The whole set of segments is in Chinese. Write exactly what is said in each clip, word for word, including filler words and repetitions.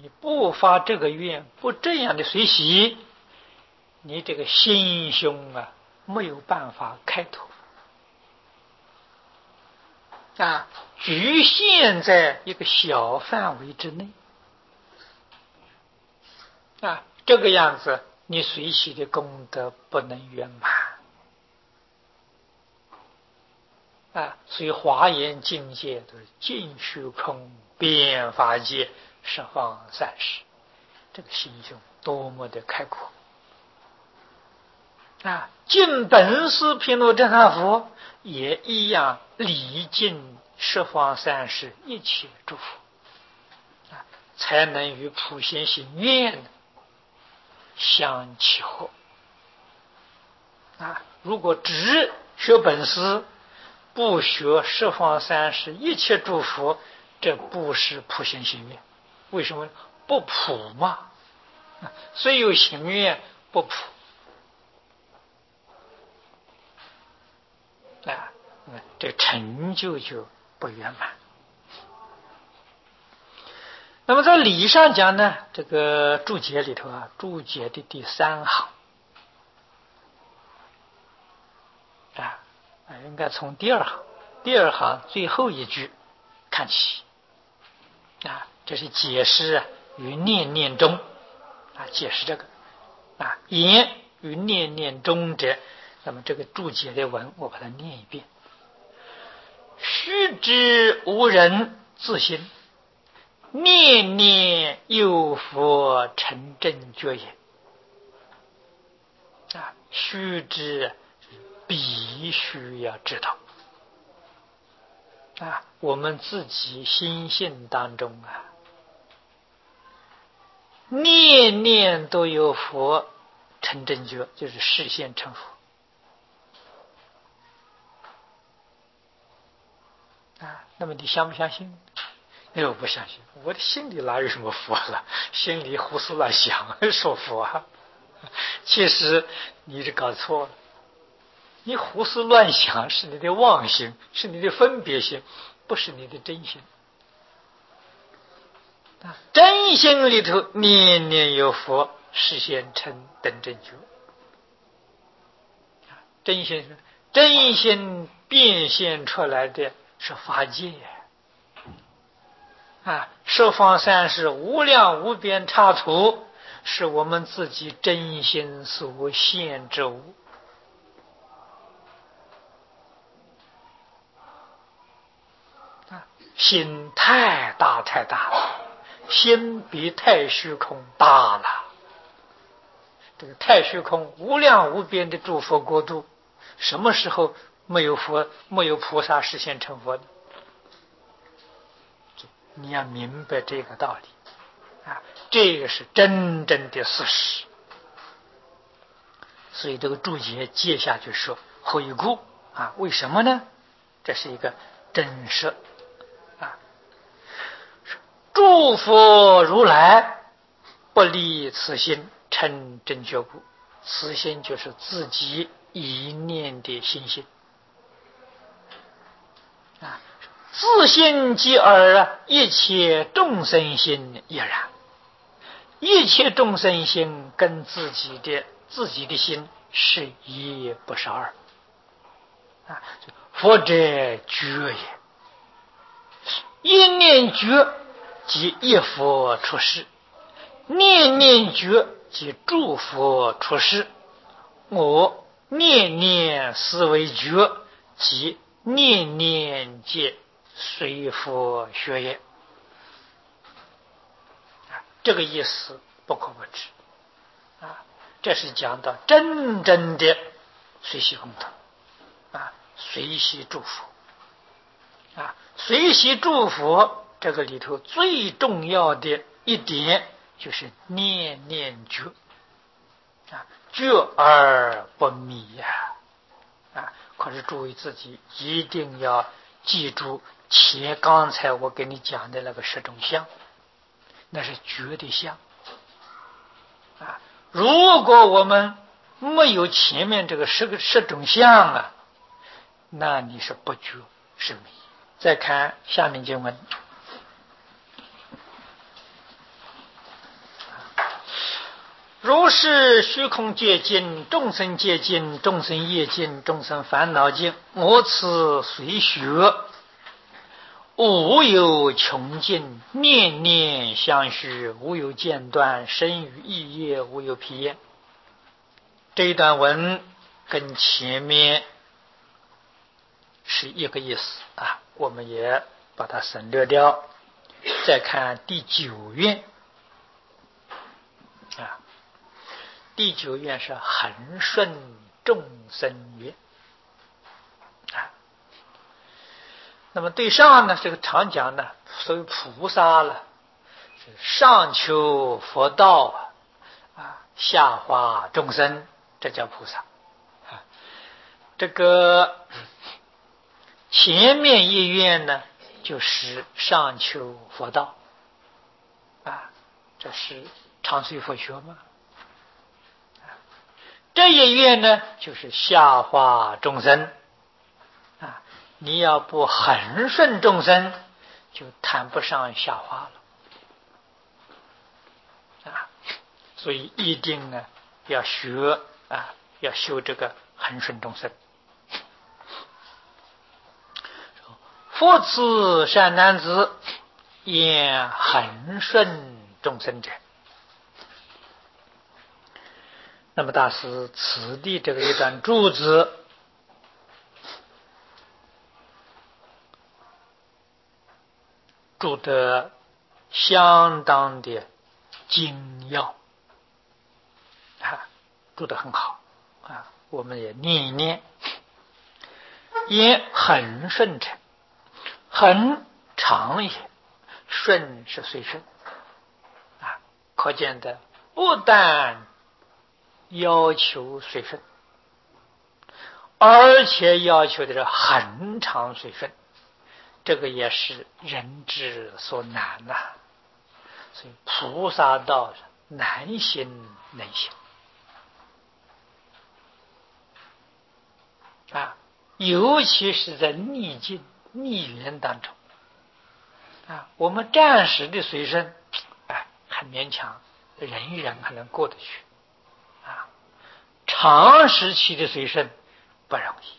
你不发这个愿，不这样的随喜，你这个心胸啊，没有办法开拓啊，局限在一个小范围之内啊，这个样子，你随喜的功德不能圆满啊。所以华严境界的尽虚空、遍法界、十方三世，这个心胸多么的开阔啊！尽本师毗卢遮那佛也一样，礼尽十方三世一切诸佛啊，才能与普贤行愿相契合啊！如果只学本师，不学十方三世一切诸佛，这不是普贤行愿。为什么？不普嘛，虽有行愿不普啊，这成就就不圆满。那么在理上讲呢，这个注解里头啊，注解的第三行啊，应该从第二行，第二行最后一句看起啊，这是解释与念念中啊，解释这个啊，言与念念中者。那么这个注解的文，我把它念一遍：须知无人自心，念念有佛成正觉也。啊，须知必须要知道啊，我们自己心性当中啊，念念都有佛成正觉，就是示现成佛啊。那么你相不相信？哎，我不相信，我的心里哪有什么佛了？心里胡思乱想说佛啊。其实你是搞错了，你胡思乱想是你的妄心，是你的分别心，不是你的真心。真心里头念念有佛，实现成等正觉。真心真心变现出来的是法界啊，十方三世无量无边刹土，是我们自己真心所现之物啊，心太大太大了，心比太虚空大了。这个太虚空无量无边的诸佛国度，什么时候没有佛没有菩萨实现成佛的？你要明白这个道理啊，这个是真正的事实。所以这个注解接下去说回顾啊，为什么呢？这是一个真实啊，诸佛如来不离此心成正觉故，此心就是自己一念的心性啊，自心即尔啊，一切众生心亦然。一切众生心跟自己的自己的心是一不是二啊，佛者觉也，一念觉即一佛出世，念念觉即诸佛出世，我念念思维觉即念念皆随佛学也。这个意思不可不知啊，这是讲到真正的随喜功德啊，随喜祝福啊，随喜祝福这个里头最重要的一点就是念念觉啊，觉而不迷呀 啊, 啊！可是注意自己一定要记住前刚才我给你讲的那个十种相，那是觉的相啊！如果我们没有前面这个十个十种相啊，那你是不觉是迷。再看下面经文， 如是虚空界尽，众生界尽，众生业尽，众生烦恼尽，我此随学，无有穷尽，念念相续，无有间断，生于意业，无有疲厌。这一段文跟前面是一个意思啊，我们也把它省略掉。再看第九愿啊，第九愿是恒顺众生愿啊。那么对上呢，这个常讲呢，所谓菩萨了，上求佛道啊，下化众生，这叫菩萨啊。这个前面一愿呢，就是上求佛道啊，这是常随佛学嘛。这一愿呢，就是下化众生啊。你要不恒顺众生，就谈不上下化了啊。所以一定呢要学啊，要修这个恒顺众生。复次善男子，言恒顺众生者。那么大师此地这个一段注子，注得相当的精要啊，注得很好啊，我们也念一念。言恒顺者，恒常也，顺是随顺啊，可见的不但要求随顺，而且要求的是恒常随顺，这个也是人之所难呐、啊。所以菩萨道难行能行啊，尤其是在逆境逆缘当中啊，我们暂时的随顺，哎，还勉强忍一忍还能过得去啊，长时期的随顺不容易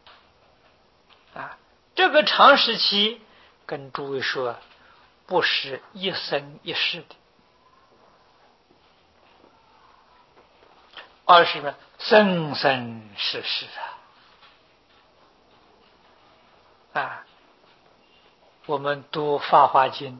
啊。这个长时期跟诸位说，不是一生一世的，而是呢生生世世啊！啊，我们读《法华经》，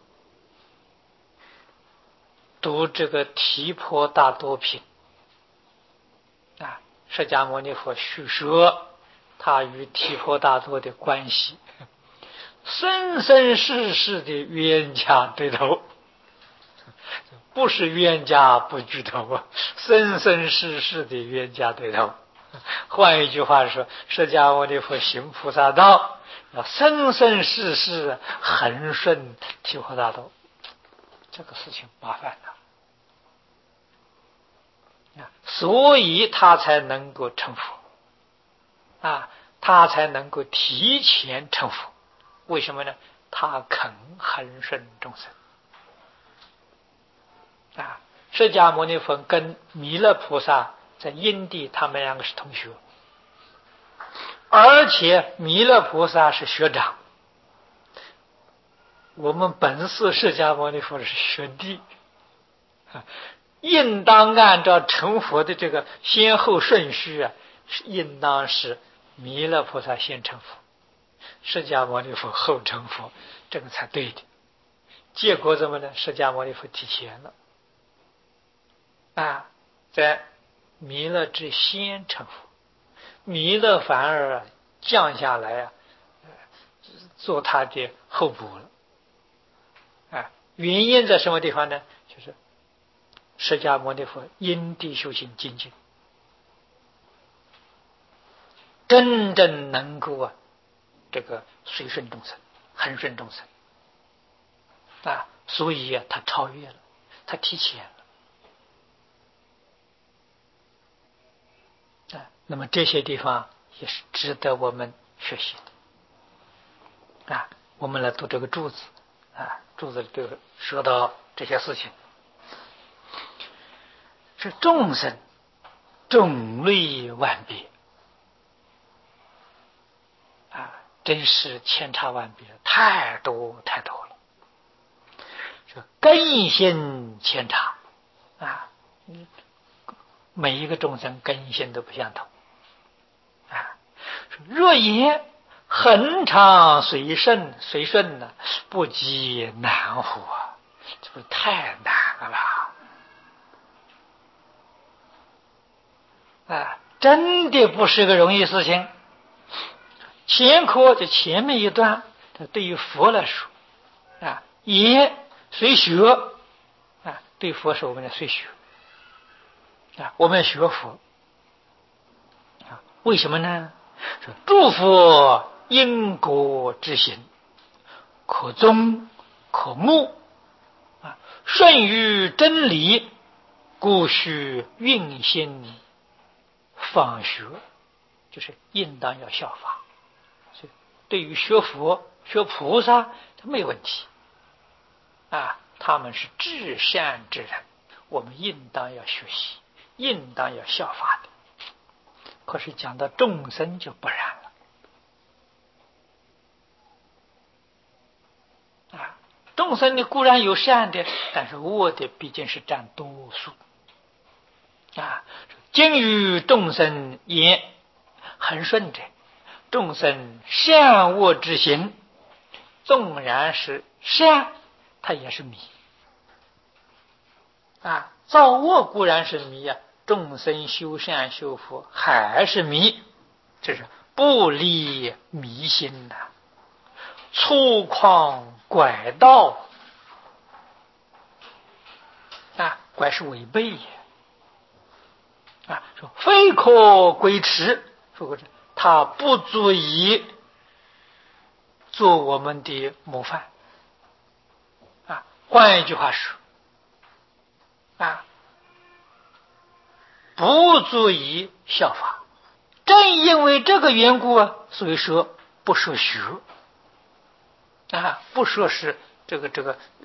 读这个提婆达多品啊，释迦牟尼佛叙说他与提婆达多的关系，生生世世的冤家对头，不是冤家不聚头啊，生生世世的冤家对头。换一句话说，释迦牟尼佛行菩萨道，要生生世世恒顺提婆达多，这个事情麻烦了，所以他才能够成佛啊，他才能够提前成佛。为什么呢？他肯恒顺众生啊。释迦牟尼佛跟弥勒菩萨在因地，他们两个是同学，而且弥勒菩萨是学长，我们本师释迦牟尼佛是学弟，应当按照成佛的这个先后顺序啊，应当是弥勒菩萨先成佛，释迦牟尼佛后成佛，这个才对的。结果怎么呢？释迦牟尼佛提前了啊，在弥勒之先成佛，弥勒反而降下来啊，做他的后补了啊。原因在什么地方呢？就是释迦牟尼佛因地修行精进，真正能够啊，这个随顺众生，恒顺众生啊，所以啊，他超越了，他提前了。那么这些地方也是值得我们学习的啊。我们来读这个注子啊，注子里头说到这些事情。 是众生种类万别啊，真是千差万别，太多太多了。这根性千差啊，每一个众生根性都不相同啊。若言恒常随顺，随顺呢，不及难乎啊！这不太难了吧？啊，真的不是个容易事情。前科就前面一段，这对于佛来说啊，也随学啊，对佛说我们要随学啊，我们要学佛啊，为什么呢？说诸佛因果之行，可宗可慕啊，顺于真理，故须运心访学，就是应当要效法。所以对于学佛学菩萨他没问题啊，他们是至善之人，我们应当要学习，应当要效法的。可是讲到众生就不然了啊！众生呢固然有善的，但是恶的毕竟是占多数啊。今于众生言恒顺者，众生善恶之行，纵然是善，它也是迷啊。造恶固然是迷啊，众生修善修福还是迷，这是不离迷心的，粗犷拐道啊，拐是违背也啊，说非可归持，说过这他不足以做我们的模范啊。换一句话说啊，不足以效法。正因为这个缘故啊，所以说不说学啊，不说是这个这个呃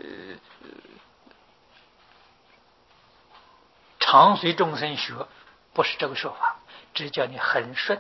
常随众生学，不是这个说法，只叫你很顺。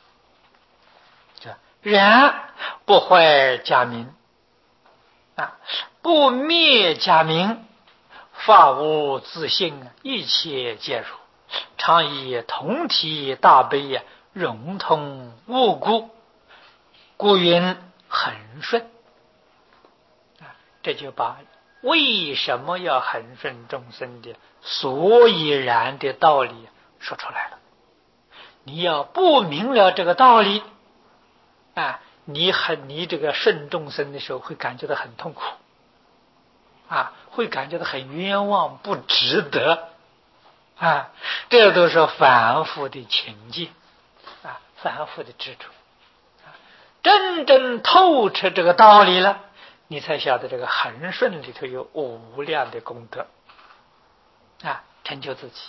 然不坏假名啊，不灭假名，法无自性，一切皆如，常以同体大悲呀，融通无故，故云恒顺啊。这就把为什么要恒顺众生的所以然的道理说出来了。你要不明了这个道理啊，你很你这个顺众生的时候会感觉到很痛苦啊，会感觉到很冤枉，不值得啊，这都是反复的情境啊，反复的执着啊。真正透彻这个道理了，你才晓得这个恒顺里头有无量的功德啊，成就自己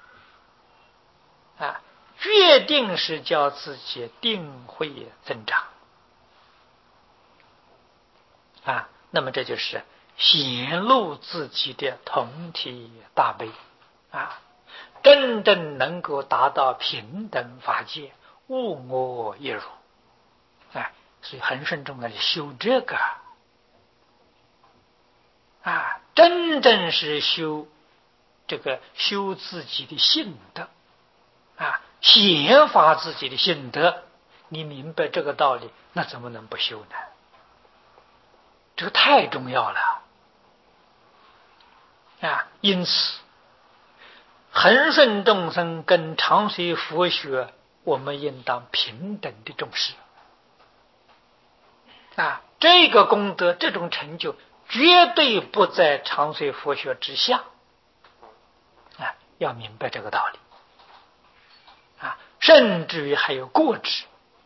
啊，决定是叫自己定慧增长啊。那么这就是显露自己的同体大悲啊，真正能够达到平等法界，物我一如啊。所以恒顺中的修这个啊，真正是修这个修自己的性德啊，显发自己的性德。你明白这个道理，那怎么能不修呢？这个太重要了啊！因此恒顺众生跟常随佛学，我们应当平等的重视啊。这个功德，这种成就绝对不在常随佛学之下啊，要明白这个道理啊，甚至于还有过之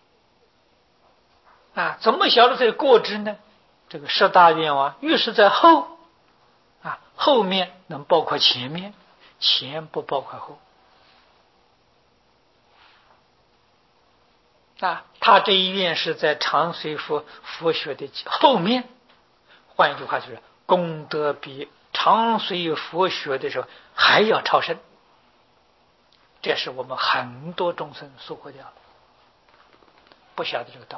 啊。怎么晓得这个过之呢？这个十大愿望越是在后啊，后面能包括前面，前不包括后啊。他这一愿是在常随佛佛学的后面，换一句话就是功德比常随佛学的时候还要超深这是我们很多众生疏忽掉了，不晓得这个道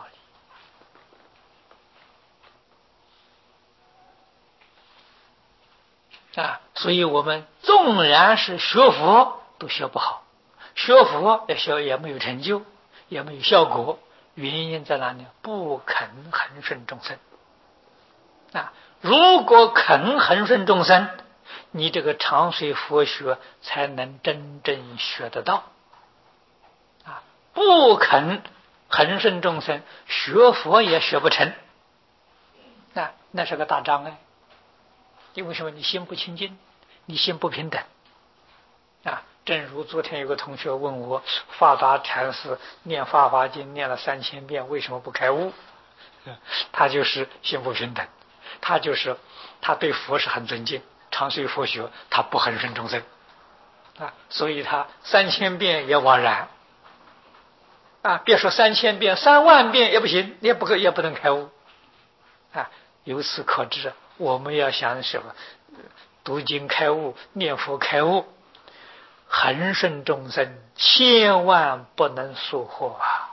理啊。所以我们纵然是学佛都学不好，学佛也学也没有成就，也没有效果，原因在哪里？不肯恒顺众生啊！如果肯恒顺众生，你这个常随佛学才能真正学得到啊！不肯恒顺众生，学佛也学不成啊！那是个大障碍。因为什么？你心不清净，你心不平等啊！正如昨天有个同学问我，法达禅师念法华经念了三千遍，为什么不开悟？他就是心不平等，他就是他对佛是很尊敬，常随佛学，他不恒顺众生啊，所以他三千遍也枉然啊！别说三千遍，三万遍也不行，也不可也不能开悟啊！由此可知，我们要想什么？读经开悟，念佛开悟，恒顺众生，千万不能疏忽啊！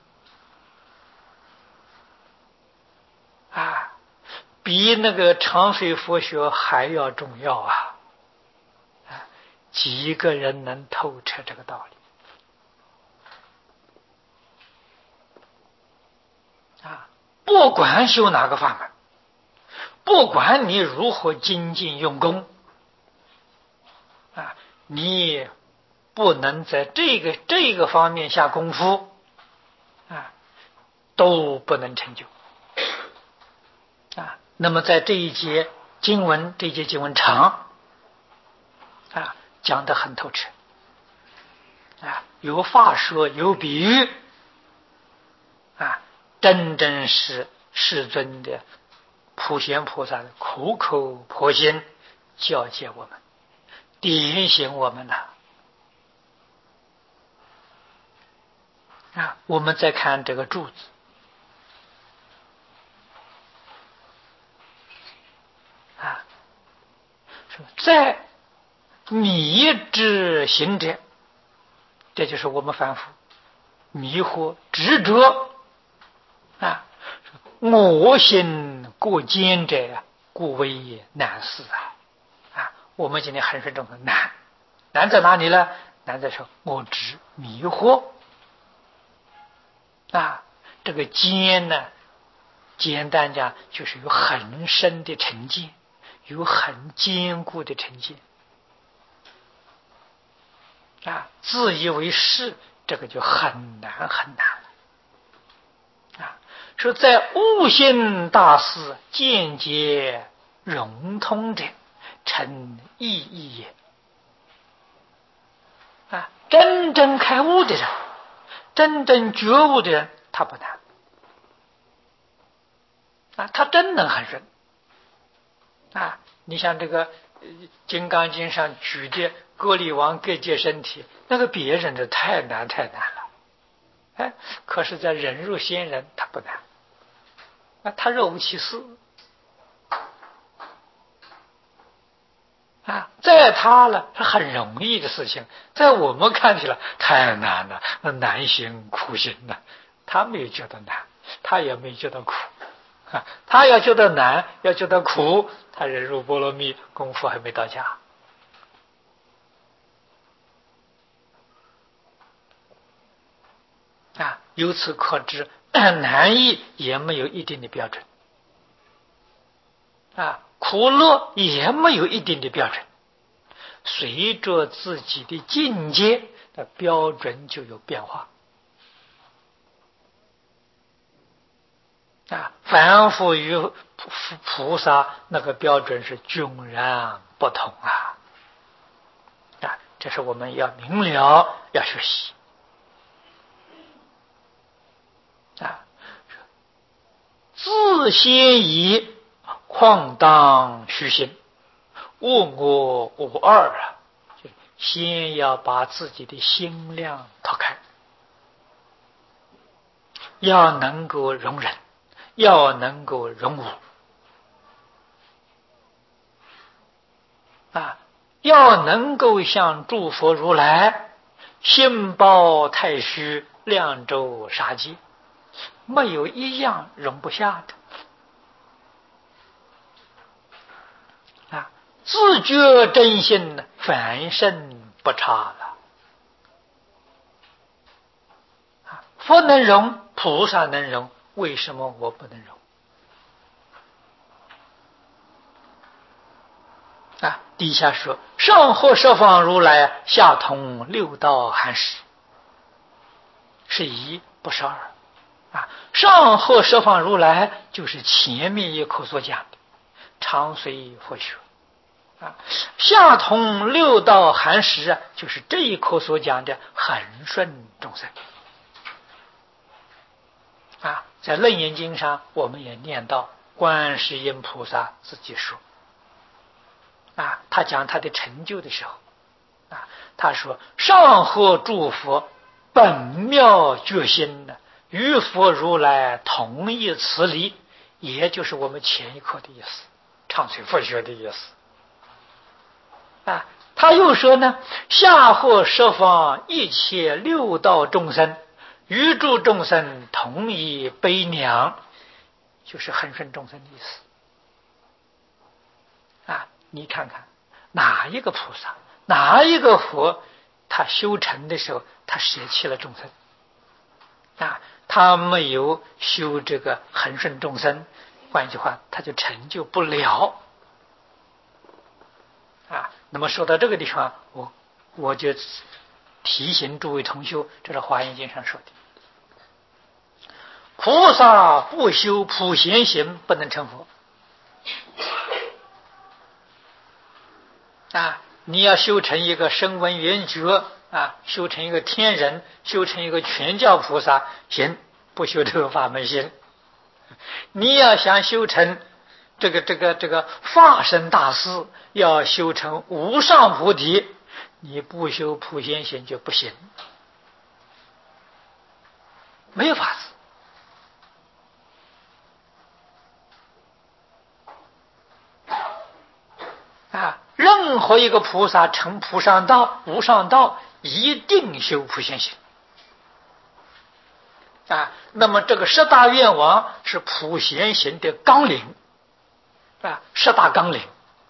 啊，比那个常随佛学还要重要啊！啊，几个人能透彻这个道理啊？不管修哪个法门，不管你如何精进用功啊，你不能在这个这个方面下功夫啊，都不能成就啊。那么在这一节经文，这一节经文长啊，讲得很透彻啊，有法说，有比喻啊，真正是世尊的普贤菩萨的苦口婆心教诫我们，点醒我们了啊！我们再看这个柱子啊，在迷之行者，这就是我们凡夫迷惑执着啊，我心过坚者，故为难事啊！啊，我们今天恒顺众生难，难在哪里呢？难在说我执迷惑啊，这个坚呢，简单讲就是有很深的成见，有很坚固的成见啊，自以为是，这个就很难很难啊。说在悟性大事见解融通者，成意义也啊！真正开悟的人，真正觉悟的人，他不难啊，他真能很顺啊！你像这个《金刚经》上举的割礼王各界身体，那个别人的太难太难了，哎，可是在忍辱仙人他不难啊，他若无其事啊，在他了是很容易的事情，在我们看起来太难了，难行苦行了。他没有觉得难，他也没有觉得苦啊，他要觉得难，要觉得苦，他忍辱波罗蜜功夫还没到家啊。由此可知，难易也没有一定的标准啊，苦乐也没有一定的标准，随着自己的境界的标准就有变化啊。凡夫与菩萨那个标准是迥然不同啊！啊，这是我们要明了，要学习啊。自先以旷荡虚心，物我无二啊！先要把自己的心量拓开，要能够容忍，要能够容我啊，要能够像诸佛如来心包太虚，量周杀界，没有一样容不下的啊！自觉真心，凡身不差了啊！佛能容，菩萨能容，为什么我不能容啊？底下说：上合十方如来，下通六道含识，是一不是二啊！上合十方如来就是前面一课所讲的常随佛学啊，下通六道含识啊，就是这一课所讲的恒顺众生啊。在楞严经上我们也念到观世音菩萨自己说啊，他讲他的成就的时候啊，他说：上合诸佛本妙觉心呢，与佛如来同一慈理，也就是我们前一课的意思，常随佛学的意思啊。他又说呢：下合十方一切六道众生，与诸众生同一悲凉，就是恒顺众生的意思啊。你看看哪一个菩萨，哪一个佛，他修成的时候他舍弃了众生啊，他没有修这个恒顺众生，换句话他就成就不了啊。那么说到这个地方，我我就提醒诸位同学，这是华严经上说的，菩萨不修普贤行，不能成佛啊！你要修成一个声闻缘觉啊，修成一个天人，修成一个全教菩萨，行，不修这个法门行。你要想修成这个这个这个法身大士，要修成无上菩提，你不修普贤行就不行，没有法子啊！任何一个菩萨成菩萨道、无上道，一定修普贤行啊。那么这个十大愿王是普贤行的纲领啊，十大纲领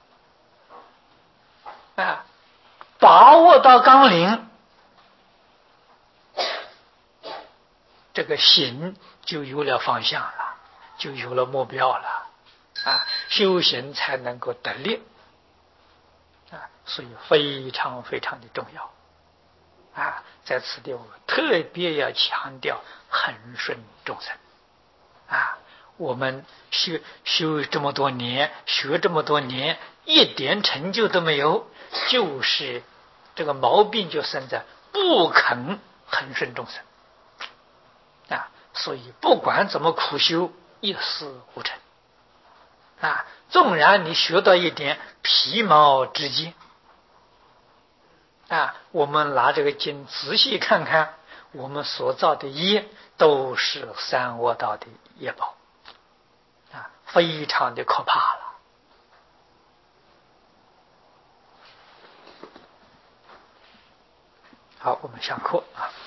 啊，把握到纲领，这个行就有了方向了，就有了目标了啊，修行才能够得力啊，所以非常非常的重要啊！在此地我们特别要强调恒顺众生啊！我们修修这么多年，学这么多年，一点成就都没有，就是这个毛病就生在不肯恒顺众生啊！所以不管怎么苦修，一事无成啊！纵然你学到一点皮毛之见啊，我们拿这个经仔细看看，我们所造的业都是三恶道的业报啊，非常的可怕了。好，我们下课啊。